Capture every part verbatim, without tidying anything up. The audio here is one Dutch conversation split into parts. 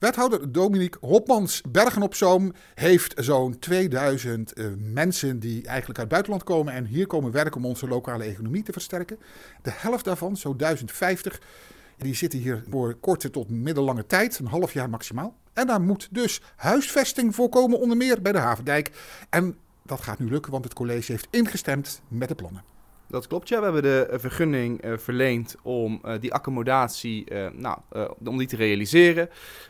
Wethouder Dominique Hopmans, Bergen op Zoom heeft zo'n tweeduizend uh, mensen die eigenlijk uit het buitenland komen en hier komen werken om onze lokale economie te versterken. De helft daarvan, zo'n duizend vijftig, die zitten hier voor korte tot middellange tijd, een half jaar maximaal. En daar moet dus huisvesting voorkomen, onder meer bij de Havendijk. En dat gaat nu lukken, want het college heeft ingestemd met de plannen. Dat klopt, ja. We hebben de uh, vergunning uh, verleend om uh, die accommodatie uh, nou, uh, om die te realiseren.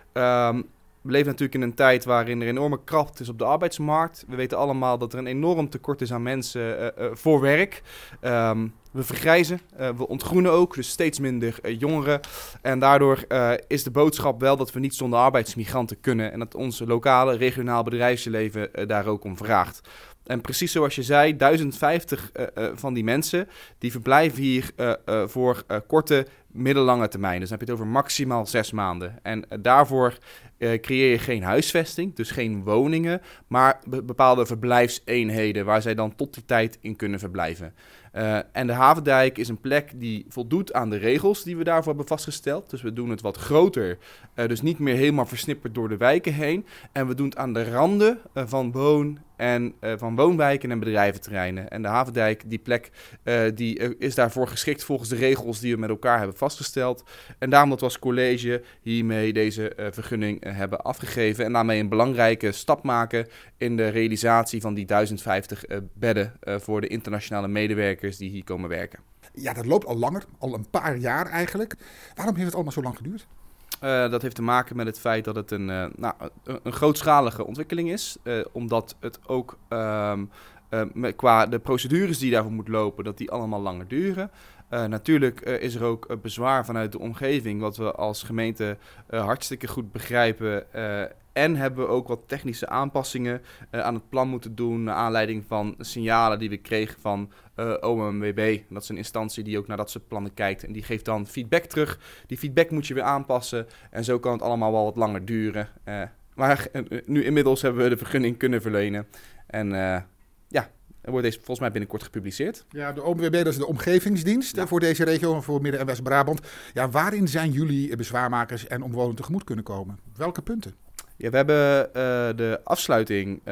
Um, we leven natuurlijk in een tijd waarin er enorme krapte is op de arbeidsmarkt. We weten allemaal dat er een enorm tekort is aan mensen uh, uh, voor werk. Um, we vergrijzen, uh, we ontgroenen ook, dus steeds minder uh, jongeren. En daardoor uh, is de boodschap wel dat we niet zonder arbeidsmigranten kunnen. En dat ons lokale, regionaal bedrijfsleven uh, daar ook om vraagt. En precies zoals je zei, duizend vijftig uh, uh, van die mensen die verblijven hier uh, uh, voor uh, korte, middellange termijn. Dus dan heb je het over maximaal zes maanden. En uh, daarvoor uh, creëer je geen huisvesting, dus geen woningen, maar be- bepaalde verblijfseenheden waar zij dan tot die tijd in kunnen verblijven. Uh, en de Havendijk is een plek die voldoet aan de regels die we daarvoor hebben vastgesteld. Dus we doen het wat groter, uh, dus niet meer helemaal versnipperd door de wijken heen. En we doen het aan de randen uh, van woon- en uh, van woonwijken en bedrijventerreinen. En de Havendijk, die plek, uh, die uh, is daarvoor geschikt volgens de regels die we met elkaar hebben vastgesteld. En daarom dat we als college hiermee deze uh, vergunning uh, hebben afgegeven. En daarmee een belangrijke stap maken in de realisatie van die duizend vijftig uh, bedden uh, voor de internationale medewerkers die hier komen werken. Ja, dat loopt al langer, al een paar jaar eigenlijk. Waarom heeft het allemaal zo lang geduurd? Uh, dat heeft te maken met het feit dat het een, uh, nou, een, een grootschalige ontwikkeling is. Uh, omdat het ook um, uh, met, qua de procedures die daarvoor moet lopen, dat die allemaal langer duren. Uh, natuurlijk uh, is er ook uh, bezwaar vanuit de omgeving, wat we als gemeente uh, hartstikke goed begrijpen. Uh, en hebben we ook wat technische aanpassingen uh, aan het plan moeten doen, naar aanleiding van signalen die we kregen van uh, O M W B. Dat is een instantie die ook naar dat soort plannen kijkt en die geeft dan feedback terug. Die feedback moet je weer aanpassen en zo kan het allemaal wel wat langer duren. Uh, maar uh, nu inmiddels hebben we de vergunning kunnen verlenen en uh, ja... Er wordt deze volgens mij binnenkort gepubliceerd. Ja, de O M W B, dat is de omgevingsdienst ja. voor deze regio, voor Midden- en West-Brabant. Ja, waarin zijn jullie bezwaarmakers en omwonenden tegemoet kunnen komen? Welke punten? Ja, we hebben uh, de afsluiting. Uh,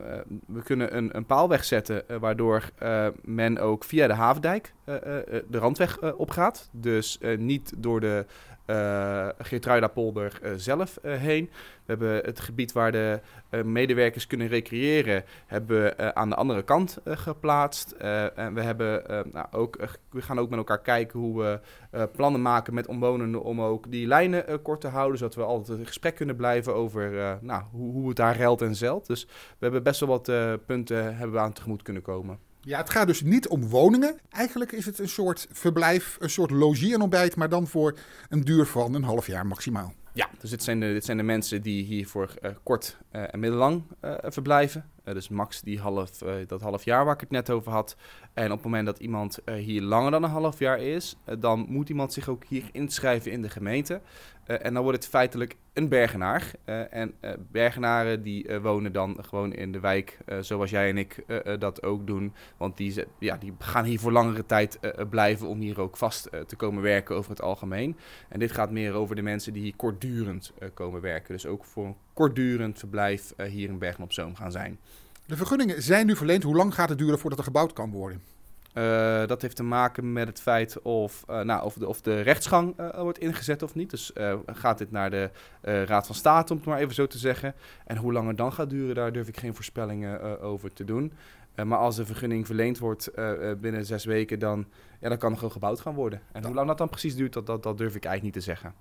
we kunnen een, een paalweg zetten, uh, waardoor uh, men ook via de Havendijk uh, uh, de randweg uh, opgaat. Dus uh, niet door de uh, Geertruidapolder uh, zelf uh, heen. We hebben het gebied waar de uh, medewerkers kunnen recreëren, hebben we uh, aan de andere kant uh, geplaatst. Uh, en we, hebben, uh, nou, ook, uh, we gaan ook met elkaar kijken hoe we uh, plannen maken met omwonenden om ook die lijnen uh, kort te houden, zodat we altijd in gesprek kunnen blijven over uh, nou, hoe, hoe het daar geldt en zelt. Dus we hebben best wel wat uh, punten hebben we aan tegemoet kunnen komen. Ja, het gaat dus niet om woningen. Eigenlijk is het een soort verblijf, een soort logie en ontbijt, maar dan voor een duur van een half jaar maximaal. Ja, dus dit zijn de, dit zijn de mensen die hier voor uh, kort uh, en middellang uh, verblijven. Uh, dus max die half, uh, dat half jaar waar ik het net over had. En op het moment dat iemand uh, hier langer dan een half jaar is, uh, dan moet iemand zich ook hier inschrijven in de gemeente. Uh, en dan wordt het feitelijk een Bergenaar. Uh, en uh, Bergenaren die uh, wonen dan gewoon in de wijk, uh, zoals jij en ik uh, uh, dat ook doen. Want die, ja, die gaan hier voor langere tijd uh, blijven om hier ook vast uh, te komen werken over het algemeen. En dit gaat meer over de mensen die hier kortdurend uh, komen werken. Dus ook voor een kortdurend verblijf uh, hier in Bergen op Zoom gaan zijn. De vergunningen zijn nu verleend. Hoe lang gaat het duren voordat er gebouwd kan worden? Uh, dat heeft te maken met het feit of, uh, nou, of, de, of de rechtsgang uh, wordt ingezet of niet. Dus uh, gaat dit naar de uh, Raad van State, om het maar even zo te zeggen. En hoe lang het dan gaat duren, daar durf ik geen voorspellingen uh, over te doen. Uh, maar als de vergunning verleend wordt uh, uh, binnen zes weken, dan, ja, dan kan er gewoon gebouwd gaan worden. En hoe lang dat dan precies duurt, dat, dat, dat durf ik eigenlijk niet te zeggen.